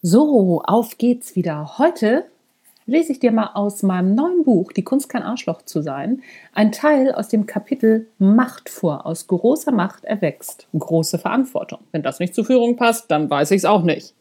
So, auf geht's wieder. Heute lese ich dir mal aus meinem neuen Buch Die Kunst kein Arschloch zu sein, ein Teil aus dem Kapitel Macht vor. Aus großer Macht erwächst große Verantwortung. Wenn das nicht zur Führung passt, dann weiß ich es auch nicht.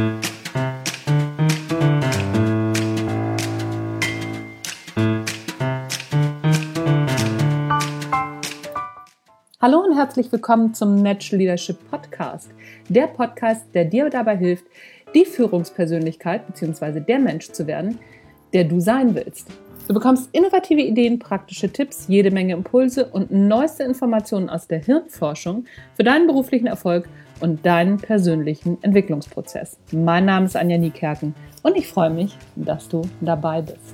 Hallo und herzlich willkommen zum Natural Leadership Podcast. Der Podcast, der dir dabei hilft, die Führungspersönlichkeit bzw. der Mensch zu werden, der du sein willst. Du bekommst innovative Ideen, praktische Tipps, jede Menge Impulse und neueste Informationen aus der Hirnforschung für deinen beruflichen Erfolg und deinen persönlichen Entwicklungsprozess. Mein Name ist Anja Niekerken und ich freue mich, dass du dabei bist.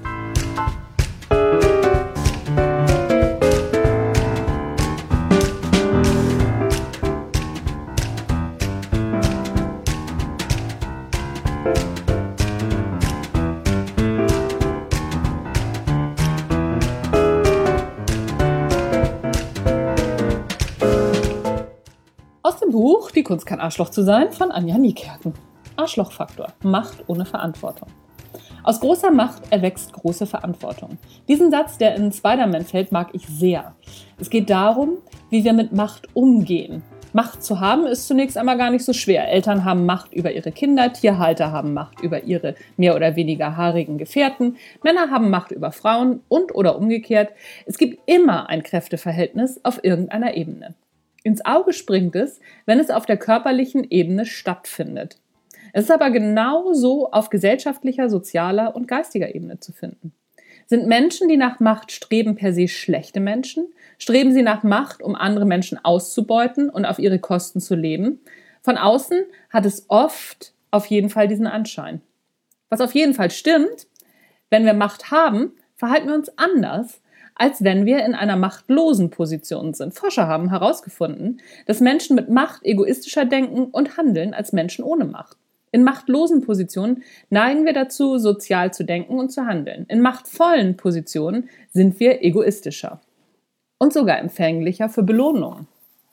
Aus dem Buch Die Kunst kein Arschloch zu sein von Anja Niekerken. Arschlochfaktor. Macht ohne Verantwortung. Aus großer Macht erwächst große Verantwortung. Diesen Satz, der in Spider-Man fällt, mag ich sehr. Es geht darum, wie wir mit Macht umgehen. Macht zu haben ist zunächst einmal gar nicht so schwer. Eltern haben Macht über ihre Kinder, Tierhalter haben Macht über ihre mehr oder weniger haarigen Gefährten, Männer haben Macht über Frauen und oder umgekehrt. Es gibt immer ein Kräfteverhältnis auf irgendeiner Ebene. Ins Auge springt es, wenn es auf der körperlichen Ebene stattfindet. Es ist aber genauso auf gesellschaftlicher, sozialer und geistiger Ebene zu finden. Sind Menschen, die nach Macht streben, per se schlechte Menschen? Streben sie nach Macht, um andere Menschen auszubeuten und auf ihre Kosten zu leben? Von außen hat es oft auf jeden Fall diesen Anschein. Was auf jeden Fall stimmt, wenn wir Macht haben, verhalten wir uns anders, als wenn wir in einer machtlosen Position sind. Forscher haben herausgefunden, dass Menschen mit Macht egoistischer denken und handeln als Menschen ohne Macht. In machtlosen Positionen neigen wir dazu, sozial zu denken und zu handeln. In machtvollen Positionen sind wir egoistischer und sogar empfänglicher für Belohnungen.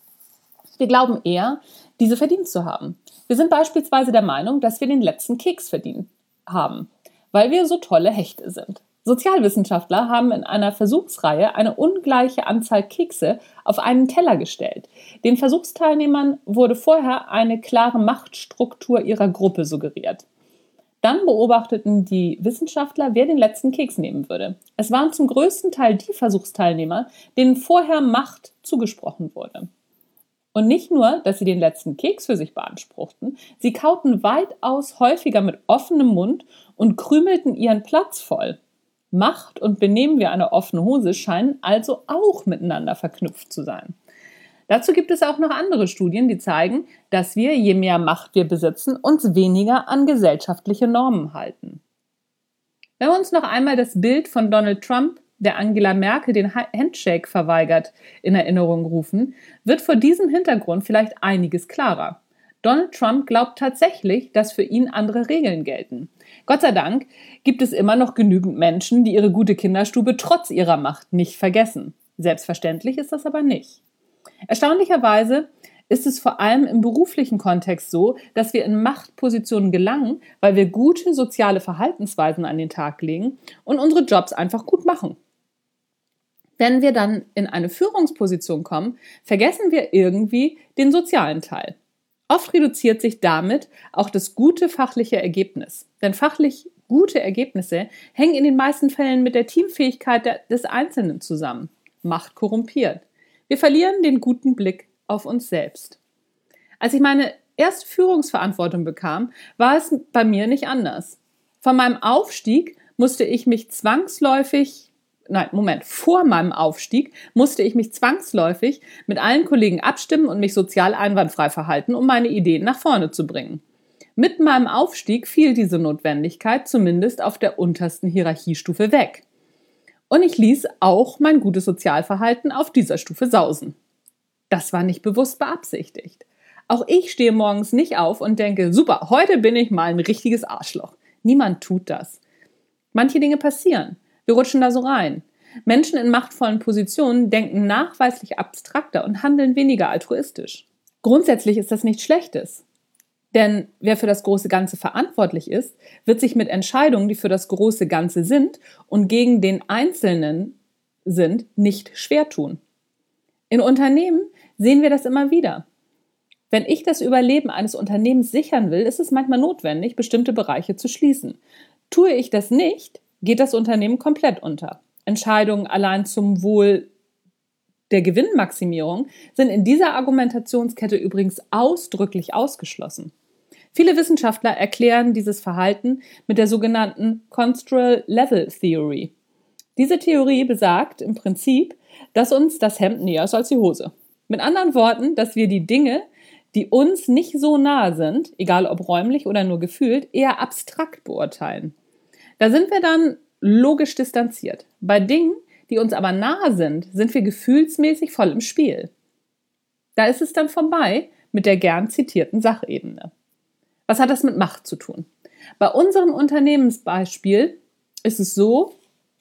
Wir glauben eher, diese verdient zu haben. Wir sind beispielsweise der Meinung, dass wir den letzten Keks verdient haben, weil wir so tolle Hechte sind. Sozialwissenschaftler haben in einer Versuchsreihe eine ungleiche Anzahl Kekse auf einen Teller gestellt. Den Versuchsteilnehmern wurde vorher eine klare Machtstruktur ihrer Gruppe suggeriert. Dann beobachteten die Wissenschaftler, wer den letzten Keks nehmen würde. Es waren zum größten Teil die Versuchsteilnehmer, denen vorher Macht zugesprochen wurde. Und nicht nur, dass sie den letzten Keks für sich beanspruchten, sie kauten weitaus häufiger mit offenem Mund und krümelten ihren Platz voll. Macht und Benehmen wie eine offene Hose scheinen also auch miteinander verknüpft zu sein. Dazu gibt es auch noch andere Studien, die zeigen, dass wir, je mehr Macht wir besitzen, uns weniger an gesellschaftliche Normen halten. Wenn wir uns noch einmal das Bild von Donald Trump, der Angela Merkel den Handshake verweigert, in Erinnerung rufen, wird vor diesem Hintergrund vielleicht einiges klarer. Donald Trump glaubt tatsächlich, dass für ihn andere Regeln gelten. Gott sei Dank gibt es immer noch genügend Menschen, die ihre gute Kinderstube trotz ihrer Macht nicht vergessen. Selbstverständlich ist das aber nicht. Erstaunlicherweise ist es vor allem im beruflichen Kontext so, dass wir in Machtpositionen gelangen, weil wir gute soziale Verhaltensweisen an den Tag legen und unsere Jobs einfach gut machen. Wenn wir dann in eine Führungsposition kommen, vergessen wir irgendwie den sozialen Teil. Oft reduziert sich damit auch das gute fachliche Ergebnis. Denn fachlich gute Ergebnisse hängen in den meisten Fällen mit der Teamfähigkeit des Einzelnen zusammen. Macht korrumpiert. Wir verlieren den guten Blick auf uns selbst. Als ich meine erste Führungsverantwortung bekam, war es bei mir nicht anders. Vor meinem Aufstieg musste ich mich zwangsläufig mit allen Kollegen abstimmen und mich sozial einwandfrei verhalten, um meine Ideen nach vorne zu bringen. Mit meinem Aufstieg fiel diese Notwendigkeit zumindest auf der untersten Hierarchiestufe weg. Und ich ließ auch mein gutes Sozialverhalten auf dieser Stufe sausen. Das war nicht bewusst beabsichtigt. Auch ich stehe morgens nicht auf und denke, super, heute bin ich mal ein richtiges Arschloch. Niemand tut das. Manche Dinge passieren. Wir rutschen da so rein. Menschen in machtvollen Positionen denken nachweislich abstrakter und handeln weniger altruistisch. Grundsätzlich ist das nichts Schlechtes. Denn wer für das große Ganze verantwortlich ist, wird sich mit Entscheidungen, die für das große Ganze sind und gegen den Einzelnen sind, nicht schwer tun. In Unternehmen sehen wir das immer wieder. Wenn ich das Überleben eines Unternehmens sichern will, ist es manchmal notwendig, bestimmte Bereiche zu schließen. Tue ich das nicht, geht das Unternehmen komplett unter. Entscheidungen allein zum Wohl der Gewinnmaximierung sind in dieser Argumentationskette übrigens ausdrücklich ausgeschlossen. Viele Wissenschaftler erklären dieses Verhalten mit der sogenannten Construal Level Theory. Diese Theorie besagt im Prinzip, dass uns das Hemd näher ist als die Hose. Mit anderen Worten, dass wir die Dinge, die uns nicht so nahe sind, egal ob räumlich oder nur gefühlt, eher abstrakt beurteilen. Da sind wir dann logisch distanziert. Bei Dingen, die uns aber nahe sind wir gefühlsmäßig voll im Spiel. Da ist es dann vorbei mit der gern zitierten Sachebene. Was hat das mit Macht zu tun? Bei unserem Unternehmensbeispiel ist es so,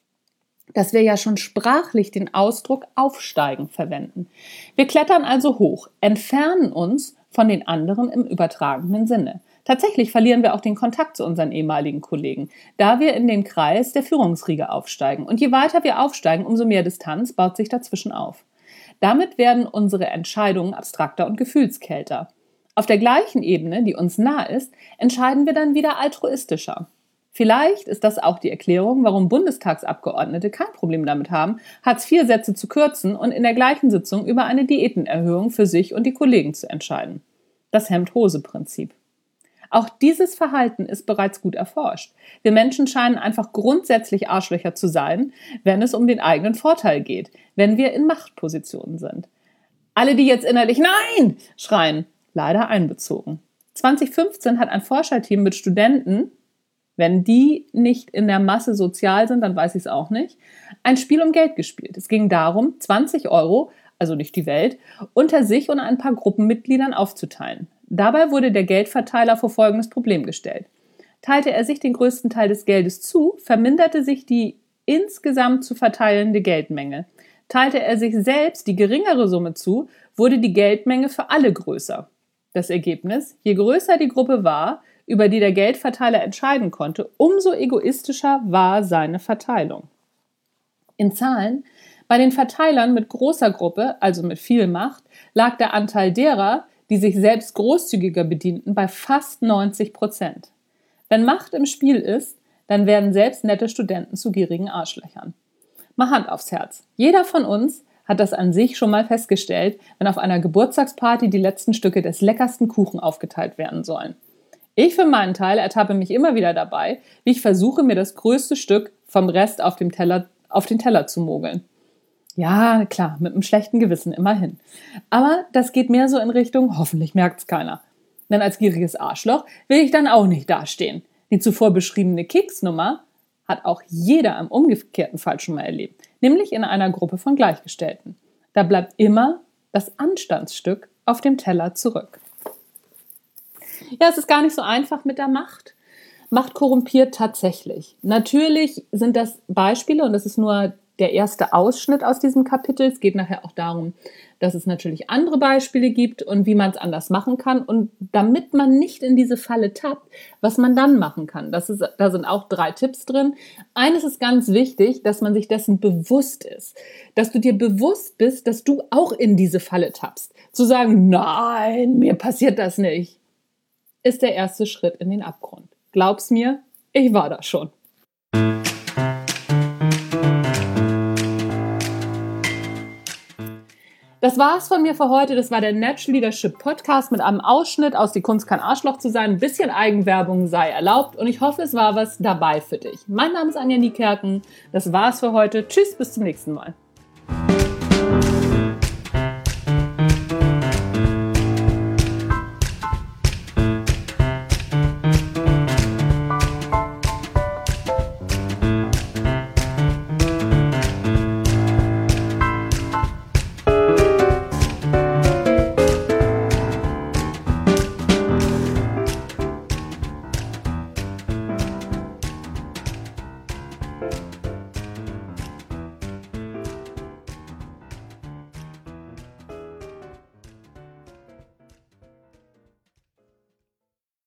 dass wir ja schon sprachlich den Ausdruck aufsteigen verwenden. Wir klettern also hoch, entfernen uns von den anderen im übertragenen Sinne. Tatsächlich verlieren wir auch den Kontakt zu unseren ehemaligen Kollegen, da wir in den Kreis der Führungsriege aufsteigen. Und je weiter wir aufsteigen, umso mehr Distanz baut sich dazwischen auf. Damit werden unsere Entscheidungen abstrakter und gefühlskälter. Auf der gleichen Ebene, die uns nah ist, entscheiden wir dann wieder altruistischer. Vielleicht ist das auch die Erklärung, warum Bundestagsabgeordnete kein Problem damit haben, Hartz-IV-Sätze zu kürzen und in der gleichen Sitzung über eine Diätenerhöhung für sich und die Kollegen zu entscheiden. Das Hemd-Hose-Prinzip. Auch dieses Verhalten ist bereits gut erforscht. Wir Menschen scheinen einfach grundsätzlich Arschlöcher zu sein, wenn es um den eigenen Vorteil geht, wenn wir in Machtpositionen sind. Alle, die jetzt innerlich Nein schreien, leider einbezogen. 2015 hat ein Forscherteam mit Studenten, wenn die nicht in der Masse sozial sind, dann weiß ich es auch nicht, ein Spiel um Geld gespielt. Es ging darum, 20 €, also nicht die Welt, unter sich und ein paar Gruppenmitgliedern aufzuteilen. Dabei wurde der Geldverteiler vor folgendes Problem gestellt. Teilte er sich den größten Teil des Geldes zu, verminderte sich die insgesamt zu verteilende Geldmenge. Teilte er sich selbst die geringere Summe zu, wurde die Geldmenge für alle größer. Das Ergebnis: Je größer die Gruppe war, über die der Geldverteiler entscheiden konnte, umso egoistischer war seine Verteilung. In Zahlen: Bei den Verteilern mit großer Gruppe, also mit viel Macht, lag der Anteil derer, die sich selbst großzügiger bedienten, bei fast 90%. Wenn Macht im Spiel ist, dann werden selbst nette Studenten zu gierigen Arschlöchern. Mal Hand aufs Herz. Jeder von uns hat das an sich schon mal festgestellt, wenn auf einer Geburtstagsparty die letzten Stücke des leckersten Kuchen aufgeteilt werden sollen. Ich für meinen Teil ertappe mich immer wieder dabei, wie ich versuche, mir das größte Stück vom Rest auf den Teller zu mogeln. Ja, klar, mit einem schlechten Gewissen immerhin. Aber das geht mehr so in Richtung, hoffentlich merkt's keiner. Denn als gieriges Arschloch will ich dann auch nicht dastehen. Die zuvor beschriebene Keksnummer hat auch jeder im umgekehrten Fall schon mal erlebt, nämlich in einer Gruppe von Gleichgestellten. Da bleibt immer das Anstandsstück auf dem Teller zurück. Ja, es ist gar nicht so einfach mit der Macht. Macht korrumpiert tatsächlich. Natürlich sind das Beispiele und das ist nur der erste Ausschnitt aus diesem Kapitel. Es geht nachher auch darum, dass es natürlich andere Beispiele gibt und wie man es anders machen kann. Und damit man nicht in diese Falle tappt, was man dann machen kann. Da sind auch 3 Tipps drin. Eines ist ganz wichtig, dass man sich dessen bewusst ist. Dass du dir bewusst bist, dass du auch in diese Falle tappst. Zu sagen, nein, mir passiert das nicht, ist der erste Schritt in den Abgrund. Glaub's mir, ich war da schon. Das war's von mir für heute. Das war der Natural Leadership Podcast mit einem Ausschnitt aus Die Kunst kein Arschloch zu sein. Ein bisschen Eigenwerbung sei erlaubt und ich hoffe, es war was dabei für dich. Mein Name ist Anja Niekerken. Das war's für heute. Tschüss, bis zum nächsten Mal.